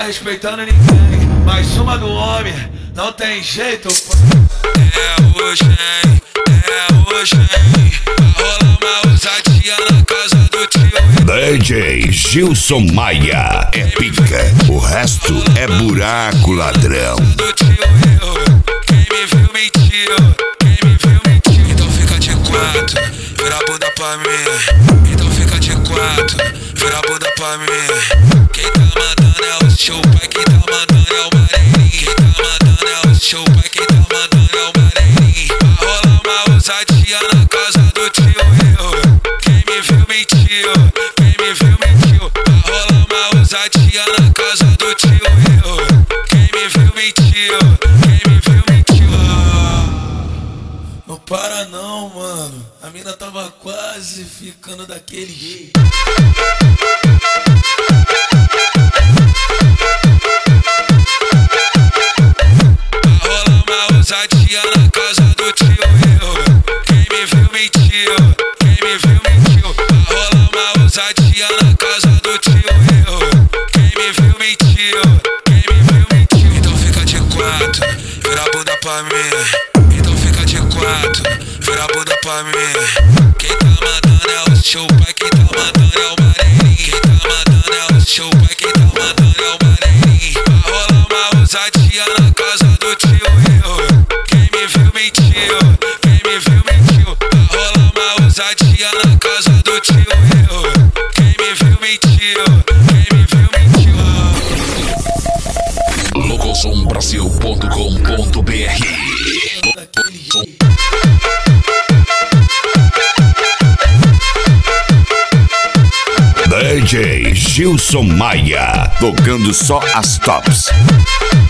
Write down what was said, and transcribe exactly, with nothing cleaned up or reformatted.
tá respeitando ninguém, mas uma do homem não tem jeito. É hoje, hein? É hoje, hein? Vai rolar uma ousadia na casa do tio. D J Gilson Maia é pica, o resto é buraco, ladrão. Do tio eu, quem me viu mentiu, quem me viu mentiu. Então fica de quatro, vira a bunda pra mim. Então fica de quatro, vira a bunda pra mim. Quem tá mandando é o seu pai, quem tá mandando é o Mareirinho. Quem tá mandando é o seu pai, quem tá mandando é o Mareirinho. Vai rolar uma ousadia na casa do tio eu, quem me viu mentiu, quem me viu mentiu. Vai rolar uma ousadia na casa do tio eu, quem me viu mentiu, quem me viu mentiu. Ah, não para não, mano. A mina tava quase ficando daquele jeito. Ousadia na casa do tio eu, quem me viu mentiu, quem me viu mentiu. Vai rolar uma ousadia na casa do tio eu, quem me viu mentiu, quem me viu mentiu. Então fica de quatro, vira a bunda pra mim. Então fica de quatro, vira a bunda pra mim. Quem tá mandando é o seu pai, quem tá mandando é o Mareirinho. Quem tá mandando é o seu pai, quem tá mandando é o Mareirinho. Vai rolar uma ousadia na casa do tio eu, quem me viu mentiu, quem me viu mentiu. Vai rolar uma ousadia na casa do tio eu, quem me viu mentiu, quem me viu mentiu. Locosom Brasil ponto com ponto br. D J Gilson Maia, tocando só as tops.